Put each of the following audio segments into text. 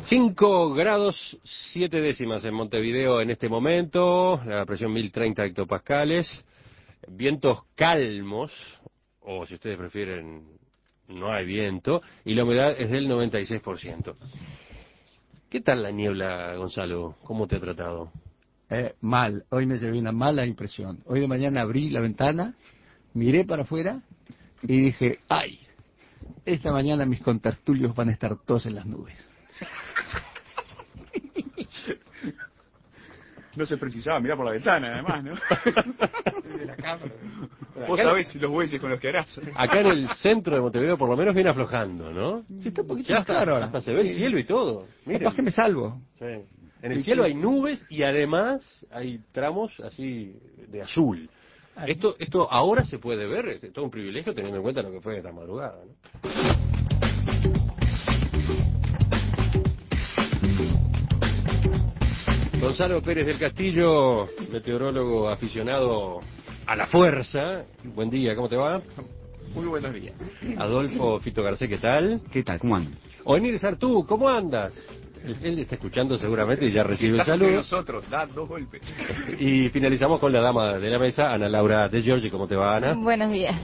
5 grados 7 décimas en Montevideo en este momento, la presión 1030 hectopascales, vientos calmos, o si ustedes prefieren, no hay viento, y la humedad es del 96%. ¿Qué tal la niebla, Gonzalo? ¿Cómo te ha tratado? Mal, hoy me llevé una mala impresión. Hoy de mañana abrí la ventana, miré para afuera y dije, ¡ay! Esta mañana mis contertulios van a estar todos en las nubes. No se precisaba mirar por la ventana, además, ¿no? Desde la cámara. Vos sabés los bueyes con los que harás. Acá en el centro de Montevideo por lo menos viene aflojando, ¿no? Sí, está un poquito Ya más claro ahora. hasta se ve el cielo y todo. Miren. Capaz que me salvo. Sí. En el cielo hay nubes y además hay tramos así de azul. Esto ahora se puede ver, es todo un privilegio teniendo en cuenta lo que fue esta madrugada, ¿no? Gonzalo Pérez del Castillo, meteorólogo aficionado a la fuerza. Buen día, ¿cómo te va? Muy buenos días. Adolfo Fito Garcés, ¿qué tal? ¿Qué tal? ¿Cómo andan? Oenir Sartú, ¿cómo andas? Él está escuchando seguramente y ya recibe el saludo. Nosotros, da 2 golpes. Y finalizamos con la dama de la mesa, Ana Laura de Giorgi. ¿Cómo te va, Ana? Buenos días.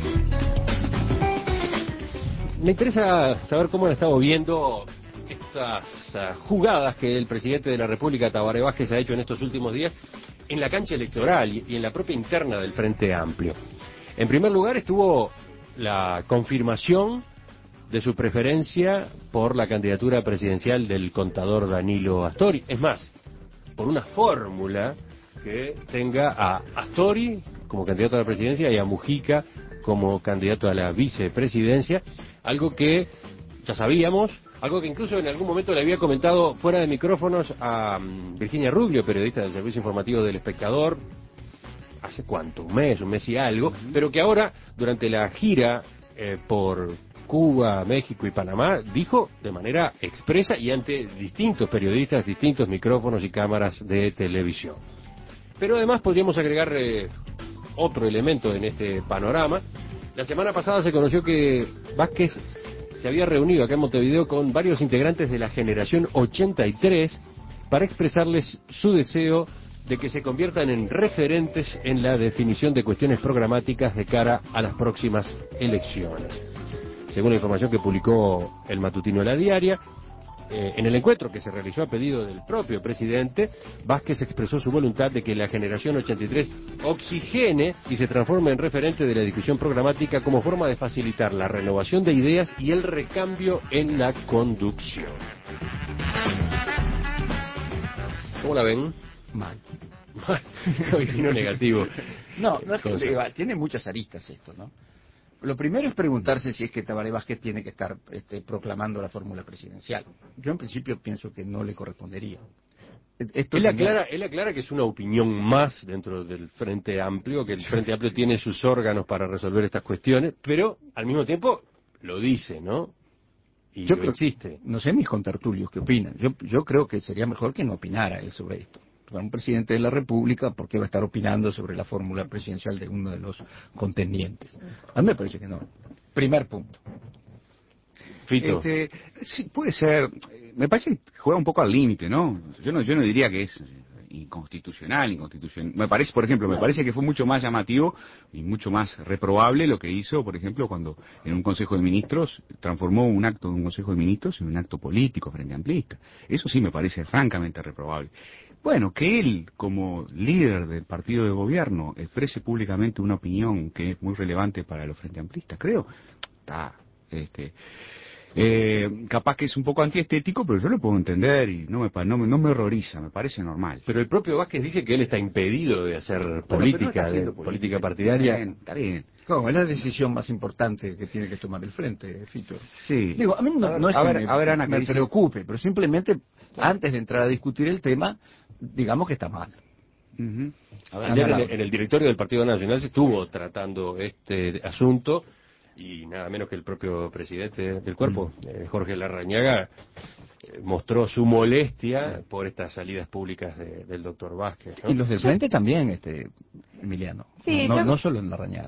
Me interesa saber cómo han estado viendo estas jugadas que el presidente de la República, Tabaré Vázquez, ha hecho en estos últimos días en la cancha electoral y en la propia interna del Frente Amplio. En primer lugar estuvo la confirmación de su preferencia por la candidatura presidencial del contador Danilo Astori. Es más, por una fórmula que tenga a Astori como candidato a la presidencia y a Mujica como candidato a la vicepresidencia, algo que ya sabíamos, algo que incluso en algún momento le había comentado fuera de micrófonos a Virginia Rubio, periodista del Servicio Informativo del Espectador, hace cuánto, un mes y algo, pero que ahora, durante la gira por Cuba, México y Panamá, dijo de manera expresa y ante distintos periodistas, distintos micrófonos y cámaras de televisión. Pero además podríamos agregar otro elemento en este panorama. La semana pasada se conoció que Vázquez se había reunido acá en Montevideo con varios integrantes de la generación 83 para expresarles su deseo de que se conviertan en referentes en la definición de cuestiones programáticas de cara a las próximas elecciones. Según la información que publicó el matutino La Diaria, en el encuentro que se realizó a pedido del propio presidente, Vázquez expresó su voluntad de que la generación 83 oxigene y se transforme en referente de la discusión programática como forma de facilitar la renovación de ideas y el recambio en la conducción. ¿Cómo la ven? Mal. Hoy vino negativo. No es que tiene muchas aristas esto, ¿no? Lo primero es preguntarse si es que Tabaré Vázquez tiene que estar proclamando la fórmula presidencial. Yo en principio pienso que no le correspondería. Él aclara que es una opinión más dentro del Frente Amplio, que el Frente Amplio tiene sus órganos para resolver estas cuestiones, pero al mismo tiempo lo dice, ¿no? Y yo lo existe. No sé mis contertulios qué opinan. Yo creo que sería mejor que no opinara él sobre esto. Un presidente de la República, ¿por qué va a estar opinando sobre la fórmula presidencial de uno de los contendientes? A mí me parece que no. Primer punto. Fito. Sí, puede ser. Me parece que juega un poco al límite, ¿no? Yo no diría que es inconstitucional. Me parece que fue mucho más llamativo y mucho más reprobable lo que hizo, por ejemplo, cuando en un Consejo de Ministros transformó un acto de un Consejo de Ministros en un acto político frente amplista. Eso sí me parece francamente reprobable. Bueno, que él, como líder del partido de gobierno, exprese públicamente una opinión que es muy relevante para los frente amplistas, creo, capaz que es un poco antiestético, pero yo lo puedo entender y no me horroriza, me parece normal. Pero el propio Vázquez dice que él está impedido de hacer política partidaria. Está bien. No, es la decisión más importante que tiene que tomar el Frente, Fito. Sí. Digo, a mí no es que Ana, me preocupe, pero simplemente antes de entrar a discutir el tema, digamos que está mal. Ayer en el directorio del Partido Nacional se estuvo tratando este asunto y nada menos que el propio presidente del cuerpo, Jorge Larrañaga, mostró su molestia por estas salidas públicas del doctor Vázquez, ¿no? Y los del Frente también, Emiliano. Sí, no solo en Larrañaga.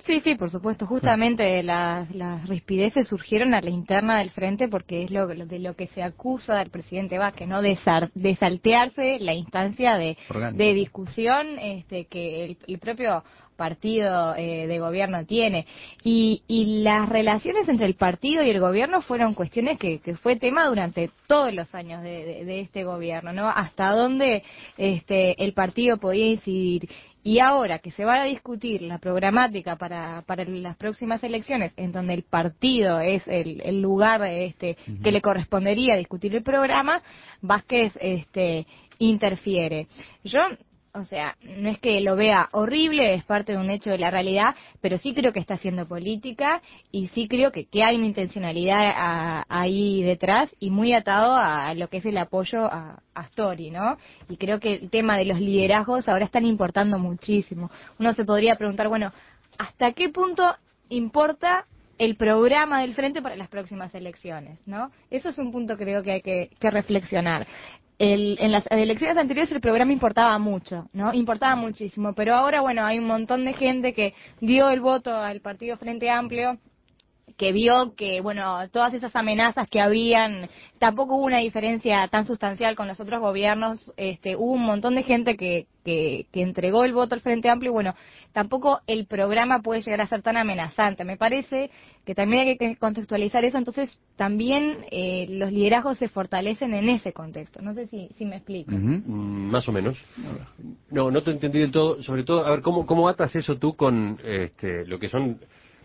Sí, sí, por supuesto. Justamente las rispideces surgieron a la interna del frente porque es de lo que se acusa al presidente Vázquez, ¿no? De saltearse la instancia de discusión que el propio partido de gobierno tiene. Y las relaciones entre el partido y el gobierno fueron cuestiones que fue tema durante todos los años de este gobierno, ¿no? Hasta dónde el partido podía incidir. Y ahora que se va a discutir la programática para las próximas elecciones, en donde el partido es el lugar que le correspondería discutir el programa, Vázquez interfiere. Yo, o sea, no es que lo vea horrible, es parte de un hecho de la realidad, pero sí creo que está haciendo política y sí creo que hay una intencionalidad ahí detrás y muy atado a lo que es el apoyo a Astori, ¿no? Y creo que el tema de los liderazgos ahora están importando muchísimo. Uno se podría preguntar, bueno, ¿hasta qué punto importa el programa del frente para las próximas elecciones, ¿no? Eso es un punto creo que hay que reflexionar. En las elecciones anteriores el programa importaba mucho, ¿no? Importaba muchísimo, pero ahora, bueno, hay un montón de gente que dio el voto al Partido Frente Amplio, que vio que, bueno, todas esas amenazas que habían, tampoco hubo una diferencia tan sustancial con los otros gobiernos, hubo un montón de gente que entregó el voto al Frente Amplio y, bueno, tampoco el programa puede llegar a ser tan amenazante. Me parece que también hay que contextualizar eso, entonces también los liderazgos se fortalecen en ese contexto. No sé si me explico. Más o menos. No te entendí del todo, sobre todo, a ver, ¿cómo atas eso tú con lo que son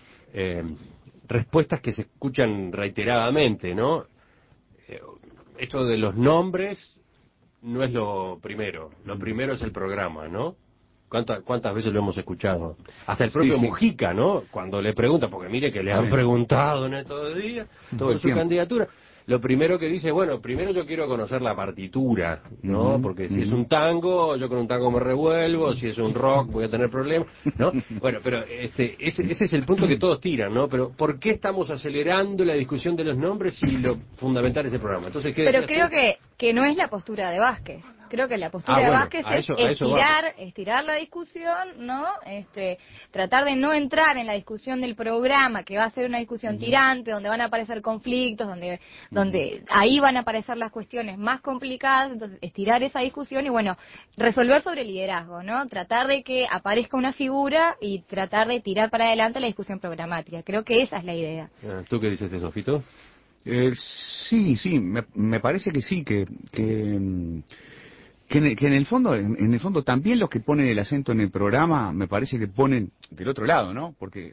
respuestas que se escuchan reiteradamente, ¿no? Esto de los nombres no es lo primero es el programa, ¿no? ¿Cuántas veces lo hemos escuchado? Hasta el propio Mujica, ¿no? Cuando le pregunta, porque mire que le han preguntado en estos días por su candidatura, lo primero que dice, bueno, primero yo quiero conocer la partitura, ¿no? Porque si es un tango, yo con un tango me revuelvo, si es un rock voy a tener problemas, ¿no? Bueno, pero ese es el punto que todos tiran, ¿no? Pero ¿por qué estamos acelerando la discusión de los nombres si lo fundamental es el programa? Entonces, pero creo que no es la postura de Vázquez. Creo que la postura de Vázquez es estirar la discusión, ¿no? Tratar de no entrar en la discusión del programa, que va a ser una discusión tirante, donde van a aparecer conflictos, donde ahí van a aparecer las cuestiones más complicadas, entonces estirar esa discusión y, bueno, resolver sobre el liderazgo, ¿no? Tratar de que aparezca una figura y tratar de tirar para adelante la discusión programática. Creo que esa es la idea. ¿Tú qué dices de eso, Fito? Sí, me parece que sí, que en el fondo también los que ponen el acento en el programa me parece que ponen del otro lado, ¿no? Porque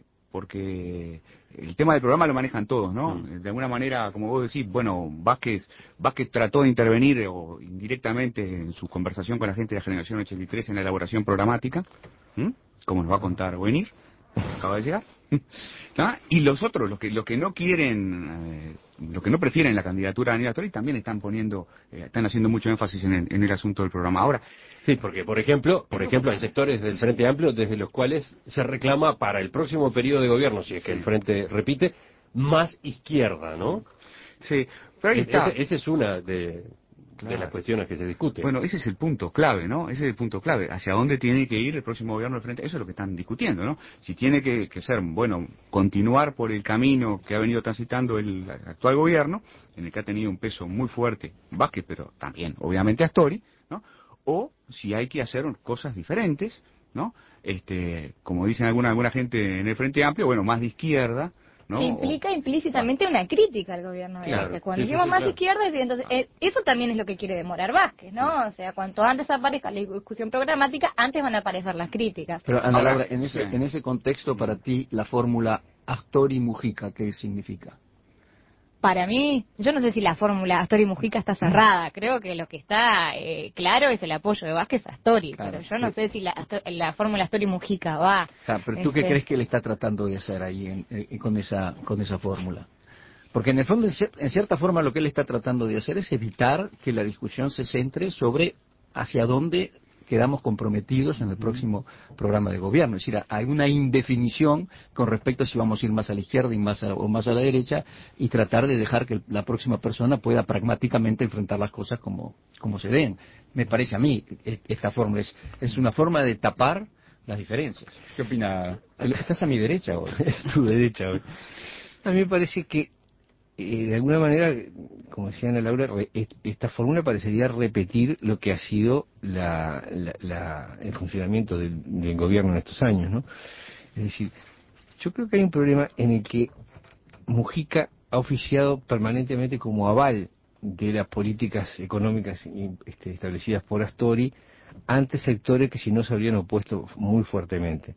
el tema del programa lo manejan todos, ¿no? De alguna manera, como vos decís, bueno, Vázquez trató de intervenir o indirectamente en su conversación con la gente de la generación 83 en la elaboración programática, como nos va a contar Buenir, acaba de llegar. ¿Ah? Y los otros, los que no quieren, los que no prefieren la candidatura de Aníbal Astori, también están haciendo mucho énfasis en el asunto del programa. Ahora, sí, porque por ejemplo hay sectores del Frente Amplio desde los cuales se reclama para el próximo periodo de gobierno, si es que el Frente repite, más izquierda, ¿no? Sí, pero ahí está. Esa es una de las cuestiones que se discuten. Bueno, ese es el punto clave, ¿no? Ese es el punto clave. ¿Hacia dónde tiene que ir el próximo gobierno del Frente? Eso es lo que están discutiendo, ¿no? Si tiene que ser, bueno, continuar por el camino que ha venido transitando el actual gobierno, en el que ha tenido un peso muy fuerte Vázquez, pero también, obviamente, Astori, ¿no? O si hay que hacer cosas diferentes, ¿no? Como dicen alguna gente en el Frente Amplio, bueno, más de izquierda, ¿no? Que implica implícitamente una crítica al gobierno de Vázquez. Cuando decimos más izquierda, entonces eso también es lo que quiere demorar Vázquez, ¿no? O sea, cuanto antes aparezca la discusión programática, antes van a aparecer las críticas. Pero Ana Laura, en ese contexto, para ti, la fórmula Astori-Mujica, ¿qué significa? Para mí, yo no sé si la fórmula Astori-Mujica está cerrada. Creo que lo que está claro es el apoyo de Vázquez a Astori. Claro, pero yo no sé si la fórmula Astori-Mujica va. Pero ¿tú qué crees que él está tratando de hacer ahí con esa fórmula? Porque en el fondo, en cierta forma, lo que él está tratando de hacer es evitar que la discusión se centre sobre hacia dónde quedamos comprometidos en el próximo programa de gobierno. Es decir, hay una indefinición con respecto a si vamos a ir más a la izquierda o más a la derecha y tratar de dejar que la próxima persona pueda pragmáticamente enfrentar las cosas como se den. Me parece a mí esta fórmula es una forma de tapar las diferencias. ¿Qué opina? ¿Estás a mi derecha hoy? Tu derecha hoy. A mí me parece que, de alguna manera, como decía Ana Laura, esta fórmula parecería repetir lo que ha sido el funcionamiento del gobierno en estos años, ¿no? Es decir, yo creo que hay un problema en el que Mujica ha oficiado permanentemente como aval de las políticas económicas establecidas por Astori ante sectores que si no se habrían opuesto muy fuertemente.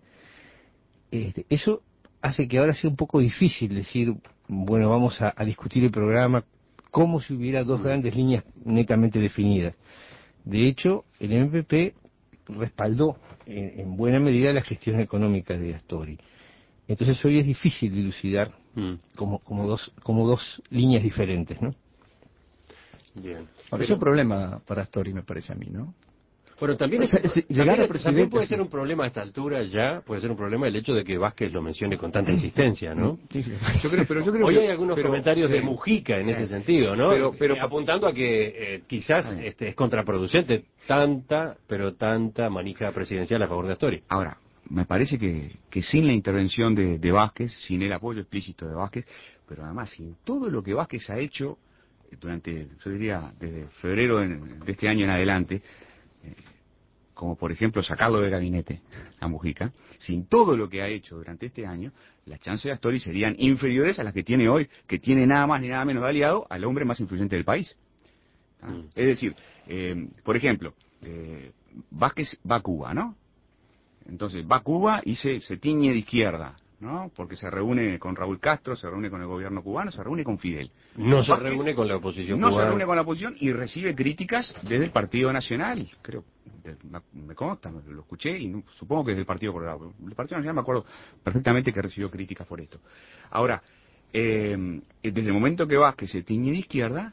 Eso hace que ahora sea un poco difícil decir, bueno, vamos a discutir el programa como si hubiera dos grandes líneas netamente definidas. De hecho, el MPP respaldó en buena medida la gestión económica de Astori. Entonces hoy es difícil dilucidar como dos líneas diferentes, ¿no? Bien. Ahora, es un problema para Astori, me parece a mí, ¿no? Bueno, también, llegar a presidente, también puede ser un problema a esta altura ya, puede ser un problema el hecho de que Vázquez lo mencione con tanta insistencia, ¿no? Sí, yo creo Hoy que, hay algunos comentarios de Mujica en ese sentido, ¿no? Pero apuntando a que quizás es contraproducente tanta manija presidencial a favor de Astori. Ahora, me parece que sin la intervención de Vázquez, sin el apoyo explícito de Vázquez, pero además sin todo lo que Vázquez ha hecho durante, yo diría, desde febrero de este año en adelante, como por ejemplo sacarlo del gabinete a Mujica, sin todo lo que ha hecho durante este año, las chances de Astori serían inferiores a las que tiene hoy, que tiene nada más ni nada menos de aliado al hombre más influyente del país. Es decir, por ejemplo, Vázquez va a Cuba, ¿no? Entonces va a Cuba y se tiñe de izquierda, ¿no? Porque se reúne con Raúl Castro, se reúne con el gobierno cubano, se reúne con Fidel. No se Vázquez reúne con la oposición no cubana. se reúne con la oposición y recibe críticas desde el Partido Nacional, creo, me consta, lo escuché y supongo que desde el Partido Colorado. El Partido Nacional me acuerdo perfectamente que recibió críticas por esto. Ahora, desde el momento que Vázquez se tiñe de izquierda,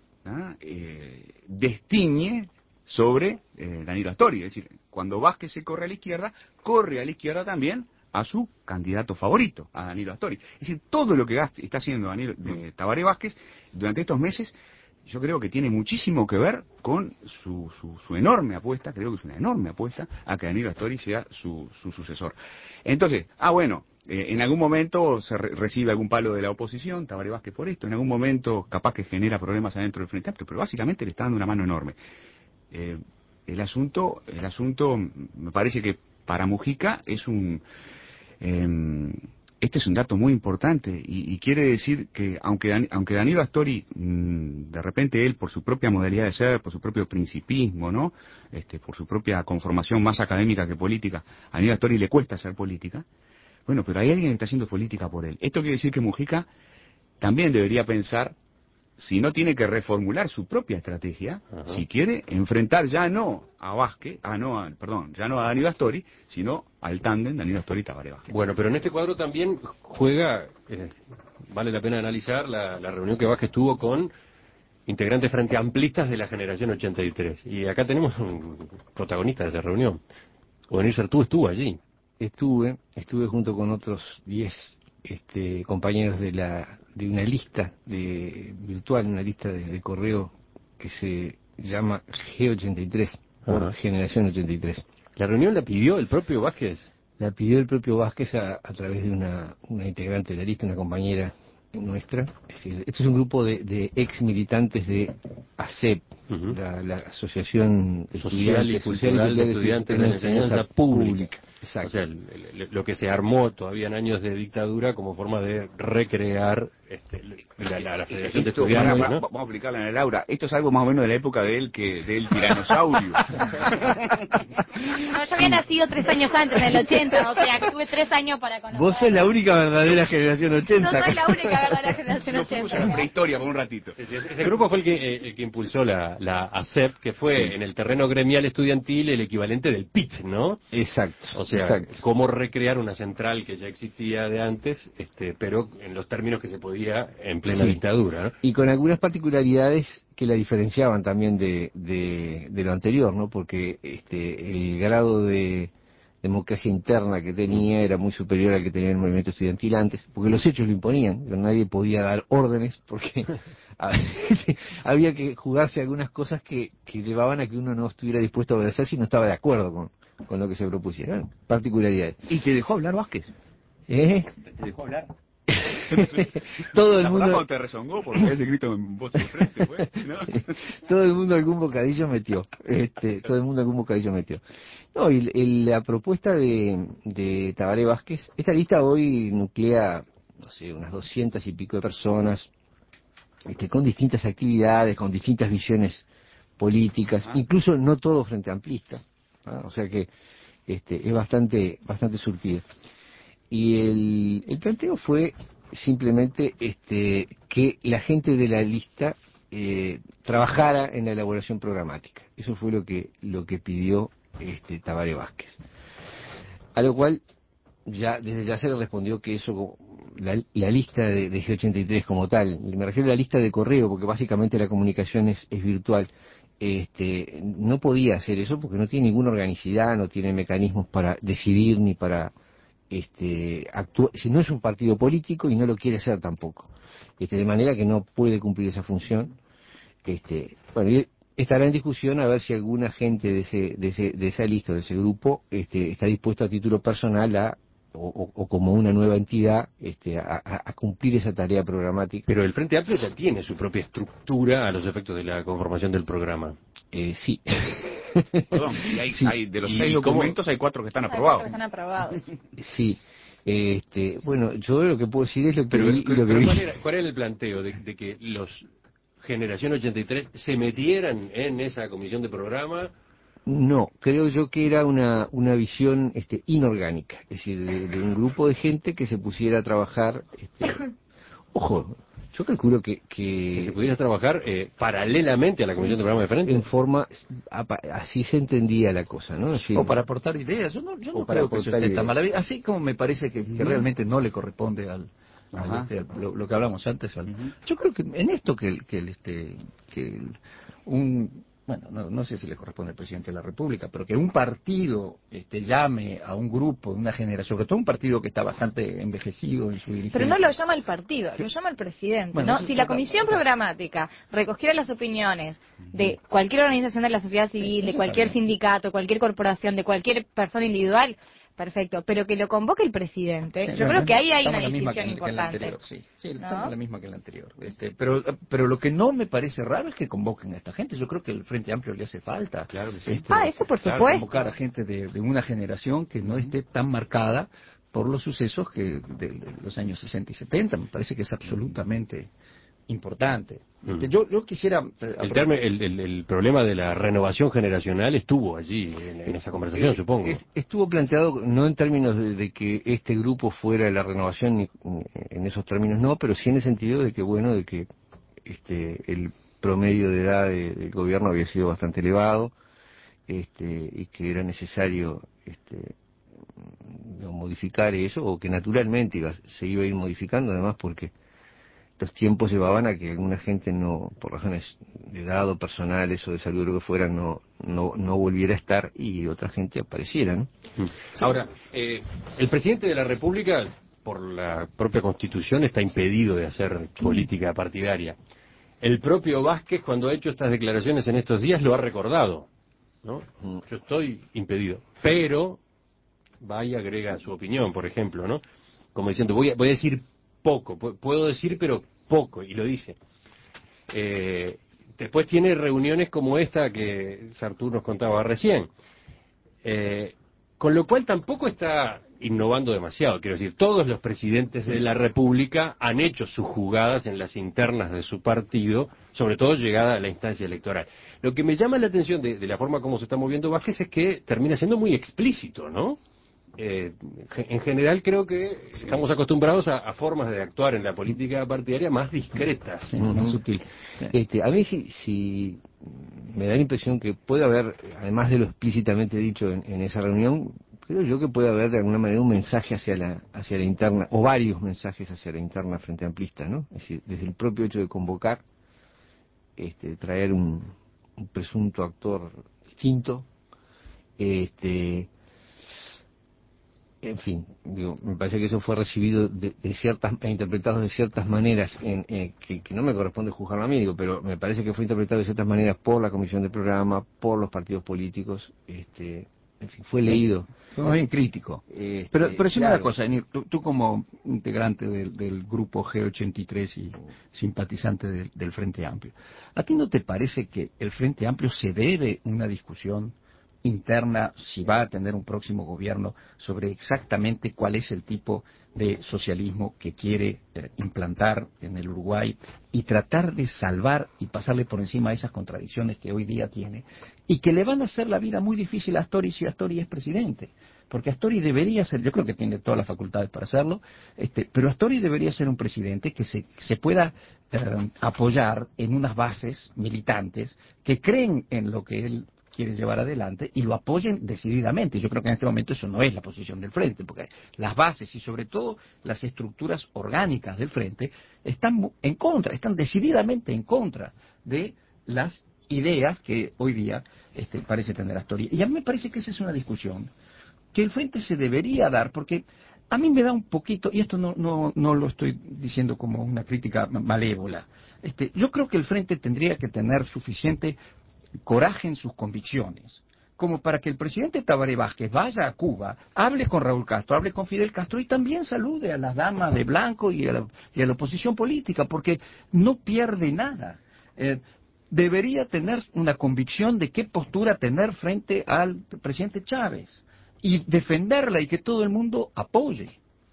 destiñe sobre Danilo Astori, es decir, cuando Vázquez se corre a la izquierda también a su candidato favorito, a Danilo Astori. Es decir, todo lo que está haciendo Tabaré Vázquez durante estos meses, yo creo que tiene muchísimo que ver con su enorme apuesta, creo que es una enorme apuesta, a que Danilo Astori sea su sucesor. Entonces, en algún momento se recibe algún palo de la oposición, Tabaré Vázquez por esto, en algún momento capaz que genera problemas adentro del Frente Amplio, pero básicamente le está dando una mano enorme. El asunto me parece que para Mujica es este es un dato muy importante y quiere decir que aunque Danilo Astori de repente él por su propia modalidad de ser, por su propio principismo, ¿no? Por su propia conformación más académica que política, a Danilo Astori le cuesta hacer política. Bueno, pero hay alguien que está haciendo política por él. Esto quiere decir que Mujica también debería pensar si no tiene que reformular su propia estrategia, si quiere enfrentar ya no a Vázquez, ya no a Danilo Astori, sino al tándem Danilo Astori-Tabaré Vázquez. Bueno, pero en este cuadro también juega, vale la pena analizar la reunión que Vázquez tuvo con integrantes frente amplistas de la generación 83. Y acá tenemos un protagonista de esa reunión. Ovenir Certú estuvo allí. Estuve junto con otros 10 compañeros de una lista virtual, una lista de correo que se llama G83, por Generación 83. ¿La reunión la pidió el propio Vázquez? La pidió el propio Vázquez a través de una integrante de la lista, una compañera nuestra. Es decir, esto es un grupo de ex militantes de ASEP, la Asociación Social y Cultural de Estudiantes de la Enseñanza Pública. Exacto. O sea, lo que se armó todavía en años de dictadura como forma de recrear la Federación de Estudiantes, ¿no? Vamos a explicarle a Ana Laura. Esto es algo más o menos de la época del tiranosaurio. No, yo había nacido 3 años antes, en el 80, o sea, que tuve 3 años para conocer. Vos sos la única verdadera generación 80. Yo soy la única verdadera generación 80. Nos fuimos a la prehistoria por un ratito. Ese grupo fue el que impulsó la ASEP, que fue en el terreno gremial estudiantil el equivalente del PIT, ¿no? Exacto. O sea, cómo recrear una central que ya existía de antes, pero en los términos que se podía en plena dictadura, ¿no? Y con algunas particularidades que la diferenciaban también de lo anterior, ¿no? Porque el grado de democracia interna que tenía era muy superior al que tenía el movimiento estudiantil antes, porque los hechos lo imponían, pero nadie podía dar órdenes porque había que jugarse algunas cosas que llevaban a que uno no estuviera dispuesto a obedecer si no estaba de acuerdo con lo que se propusieron. Particularidades. ¿Y te dejó hablar Vázquez? ¿Eh? ¿Te dejó hablar? Todo el mundo te rezongó porque habías escrito en voz de frente, pues, ¿no? todo el mundo algún bocadillo metió. Todo el mundo algún bocadillo metió. No, y la propuesta de Tabaré Vázquez, esta lista hoy nuclea, no sé, unas 200 y pico de personas, con distintas actividades, con distintas visiones políticas, incluso no todo frente amplista, ¿no? O sea que es bastante surtido. Y el planteo fue simplemente que la gente de la lista trabajara en la elaboración programática. Eso fue lo que pidió Tabaré Vázquez. A lo cual desde ya se le respondió que eso, la lista de G83 como tal, me refiero a la lista de correo, porque básicamente la comunicación es virtual, no podía hacer eso porque no tiene ninguna organicidad, no tiene mecanismos para decidir ni para actuar, si no es un partido político y no lo quiere ser tampoco, de manera que no puede cumplir esa función. Bueno, y estará en discusión a ver si alguna gente de esa lista, de ese grupo, está dispuesto a título personal o como una nueva entidad a cumplir esa tarea programática. Pero el Frente Amplio ya tiene su propia estructura a los efectos de la conformación del programa. Sí. Perdón, y Sí. hay de los 6 documentos hay 4 que están aprobados. Están aprobados. Sí. Bueno, yo lo que puedo decir es lo que Pero, vi. pero ¿cuál era el planteo de que los Generación 83 se metieran en esa comisión de programa? No, creo yo que era una visión inorgánica, es decir, de un grupo de gente que se pusiera a trabajar. Ojo, yo calculo que Se pudiera trabajar paralelamente a la comisión de programa de frente. en forma, así se entendía la cosa, ¿no? Es decir, O para aportar ideas. Yo no para creo que eso aportar esté tan ideas. mal. Así como me parece que realmente no le corresponde Ajá. lo que hablamos antes. Yo creo que en esto bueno, no sé si le corresponde al presidente de la República, pero que un partido llame a un grupo, una generación, sobre todo un partido que está bastante envejecido en su dirigencia. Pero no lo llama el partido, lo llama el presidente, Bueno, ¿no? sí, Si la comisión programática recogiera las opiniones de cualquier organización de la sociedad civil, de cualquier sindicato, cualquier corporación, de cualquier persona individual, perfecto. Pero que lo convoque el presidente, yo creo que ahí hay una distinción importante. Sí, estamos la misma que en la anterior. Pero lo que no me parece raro es que convoquen a esta gente. Yo creo que el Frente Amplio le hace falta. Claro que sí. Eso por Claro, supuesto. convocar a gente de una generación que no esté tan marcada por los sucesos que de los años 60 y 70. Me parece que es absolutamente importante. Yo quisiera... El problema de la renovación generacional estuvo allí en esa conversación, supongo. Estuvo planteado no en términos de que este grupo fuera la renovación, en esos términos no, pero sí en el sentido de que, bueno, de que el promedio de edad del gobierno había sido bastante elevado, y que era necesario modificar eso, o que naturalmente se iba a ir modificando, además porque los tiempos llevaban a que alguna gente no, por razones de edad o personales o de salud o lo que fuera, no volviera a estar y otra gente apareciera, ¿no? Ahora, el presidente de la República, por la propia Constitución, está impedido de hacer política partidaria. El propio Vázquez, cuando ha hecho estas declaraciones en estos días, lo ha recordado, ¿no? Yo estoy impedido, pero va y agrega su opinión, por ejemplo, ¿no? Como diciendo, voy a decir poco, puedo decir pero poco, y lo dice. Después tiene reuniones como esta que Sartur nos contaba recién, con lo cual tampoco está innovando demasiado. Quiero decir, todos los presidentes de la República han hecho sus jugadas en las internas de su partido, sobre todo llegada a la instancia electoral. Lo que me llama la atención de la forma como se está moviendo Vázquez es que termina siendo muy explícito, ¿no? En general creo que estamos acostumbrados a formas de actuar en la política partidaria más discretas. Más sutil. A mí sí me da la impresión que puede haber, además de lo explícitamente dicho en esa reunión, creo yo que puede haber de alguna manera un mensaje hacia la interna, o varios mensajes hacia la interna frente amplista, ¿no? Es decir, desde el propio hecho de convocar, traer un presunto actor distinto, en fin, me parece que eso fue recibido e interpretado de ciertas maneras, que no me corresponde juzgarlo a mí, pero me parece que fue interpretado de ciertas maneras por la comisión de programa, por los partidos políticos, en fin, fue leído. Fue bien crítico. Pero decime claro. una cosa, Enir, tú como integrante del grupo G83 y simpatizante del Frente Amplio, ¿a ti no te parece que el Frente Amplio se debe una discusión interna, si va a tener un próximo gobierno, sobre exactamente cuál es el tipo de socialismo que quiere implantar en el Uruguay y tratar de salvar y pasarle por encima a esas contradicciones que hoy día tiene y que le van a hacer la vida muy difícil a Astori si Astori es presidente? Porque Astori debería ser, yo creo que tiene todas las facultades para hacerlo, pero Astori debería ser un presidente que se pueda apoyar en unas bases militantes que creen en lo que él quiere llevar adelante y lo apoyen decididamente. Yo creo que en este momento eso no es la posición del Frente, porque las bases y sobre todo las estructuras orgánicas del Frente están en contra, están decididamente en contra de las ideas que hoy día parece tener Astori. Y a mí me parece que esa es una discusión que el Frente se debería dar, porque a mí me da un poquito, y esto no lo estoy diciendo como una crítica malévola, yo creo que el Frente tendría que tener suficiente coraje en sus convicciones, como para que el presidente Tabaré Vázquez vaya a Cuba, hable con Raúl Castro, hable con Fidel Castro y también salude a las damas de blanco y a la oposición política, porque no pierde nada. Debería tener una convicción de qué postura tener frente al presidente Chávez y defenderla y que todo el mundo apoye.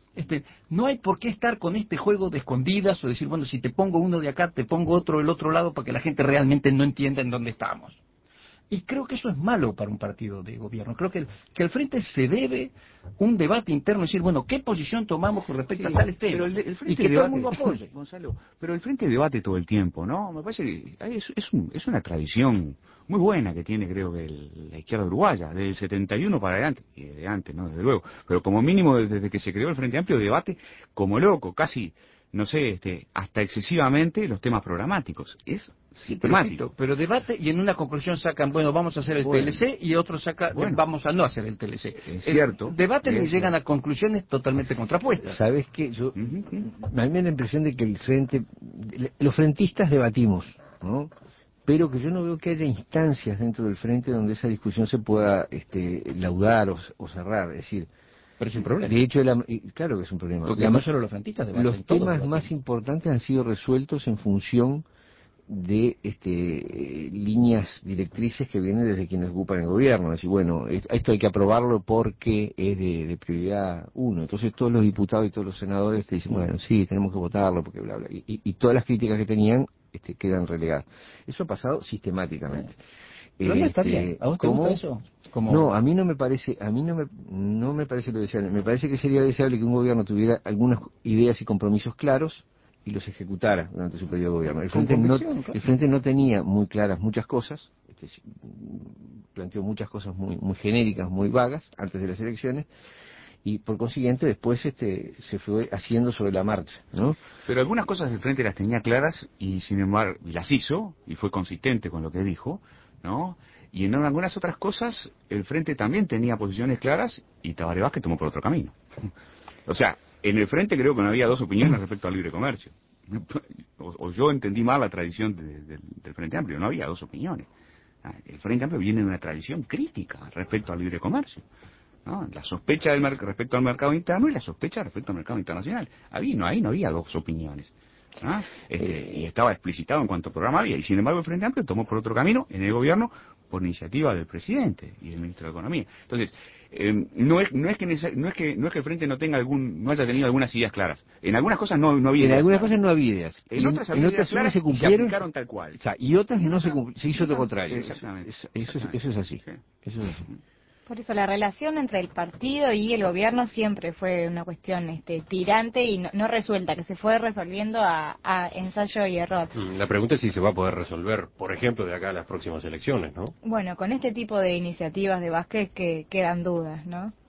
No hay por qué estar con este juego de escondidas o decir, bueno, si te pongo uno de acá, te pongo otro del otro lado para que la gente realmente no entienda en dónde estamos. Y creo que eso es malo para un partido de gobierno. Creo que el Frente se debe un debate interno, decir, bueno, ¿qué posición tomamos con respecto a tales temas? Pero el Frente y que debate, todo el mundo apoye. Gonzalo, pero el Frente debate todo el tiempo, ¿no? Me parece que es una tradición muy buena que tiene, creo que la izquierda uruguaya, desde el 71 para adelante, y de antes, ¿no? Desde luego, pero como mínimo desde que se creó el Frente Amplio, debate como loco, casi, no sé, hasta excesivamente los temas programáticos. Es sistemático. Pero debate y en una conclusión sacan, bueno, vamos a hacer el TLC y otros sacan, vamos a no hacer el TLC. Es cierto. Debaten y llegan a conclusiones totalmente contrapuestas. ¿Sabes qué? A mí me da la impresión de que el Frente, los frentistas debatimos, ¿no? Pero que yo no veo que haya instancias dentro del Frente donde esa discusión se pueda laudar o cerrar, es decir, pero es un problema. De hecho, claro que es un problema. Porque no solo los frentistas debaten, los temas más importantes han sido resueltos en función de líneas directrices que vienen desde quienes ocupan el gobierno. Es decir, bueno, esto hay que aprobarlo porque es de prioridad uno. Entonces todos los diputados y todos los senadores te dicen, bueno, sí, tenemos que votarlo porque bla, bla. Y todas las críticas que tenían quedan relegadas. Eso ha pasado sistemáticamente. Pero no está bien. ¿A vos te gusta eso? No, a mí no me parece, no me parece lo deseable. Me parece que sería deseable que un gobierno tuviera algunas ideas y compromisos claros y los ejecutara durante su periodo de gobierno. El Frente no tenía muy claras muchas cosas, planteó muchas cosas muy genéricas, muy vagas antes de las elecciones, y por consiguiente después se fue haciendo sobre la marcha, ¿no? Pero algunas cosas del Frente las tenía claras y sin embargo las hizo y fue consistente con lo que dijo, ¿no? Y en algunas otras cosas el Frente también tenía posiciones claras y Tabaré Vázquez tomó por otro camino. O sea, en el Frente creo que no había dos opiniones respecto al libre comercio. O yo entendí mal la tradición del Frente Amplio, no había dos opiniones. El Frente Amplio viene de una tradición crítica respecto al libre comercio, ¿no? La sospecha respecto al mercado interno y la sospecha respecto al mercado internacional. Ahí no había dos opiniones. Y estaba explicitado en cuanto programa había, y sin embargo el Frente Amplio tomó por otro camino en el gobierno por iniciativa del presidente y del ministro de Economía. Entonces, no es que el Frente no haya tenido algunas ideas claras. En algunas cosas no había ideas. En algunas claras. cosas no había ideas. En otras había ideas claras se cumplieron, y se aplicaron tal cual. O sea, y otras no se hizo lo contrario. Exactamente. Eso es así. Sí. Eso es así. Por eso la relación entre el partido y el gobierno siempre fue una cuestión tirante y no resuelta, que se fue resolviendo a ensayo y error. La pregunta es si se va a poder resolver, por ejemplo, de acá a las próximas elecciones, ¿no? Bueno, con este tipo de iniciativas de Vázquez que quedan dudas, ¿no?